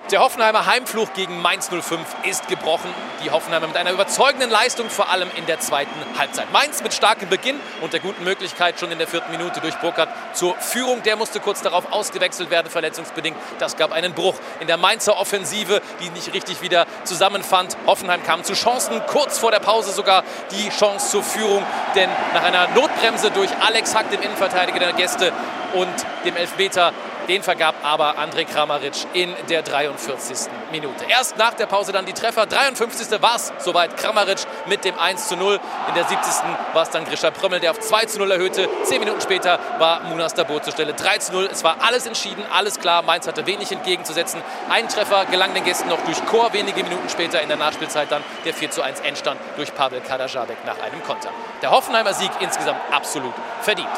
Der Hoffenheimer Heimfluch gegen Mainz 05 ist gebrochen. Die Hoffenheimer mit einer überzeugenden Leistung, vor allem in der zweiten Halbzeit. Mainz mit starkem Beginn und der guten Möglichkeit schon in der 4. Minute durch Burkhardt zur Führung. Der musste kurz darauf ausgewechselt werden, verletzungsbedingt. Das gab einen Bruch in der Mainzer Offensive, die nicht richtig wieder zusammenfand. Hoffenheim kam zu Chancen, kurz vor der Pause sogar die Chance zur Führung. Denn nach einer Notbremse durch Alex Hack, dem Innenverteidiger der Gäste, und dem Elfmeter, den vergab aber Andrej Kramaric in der 43. Minute. Erst nach der Pause dann die Treffer. 53. war es soweit Kramaric mit dem 1:0. In der 70. war es dann Grisha Prömmel, der auf 2:0 erhöhte. 10 Minuten später war Munas Dabur zur Stelle. 3:0. Es war alles entschieden, alles klar. Mainz hatte wenig entgegenzusetzen. Ein Treffer gelang den Gästen noch durch Chor. Wenige Minuten später in der Nachspielzeit dann der 4:1 Endstand durch Pavel Kadajabek nach einem Konter. Der Hoffenheimer Sieg insgesamt absolut verdient.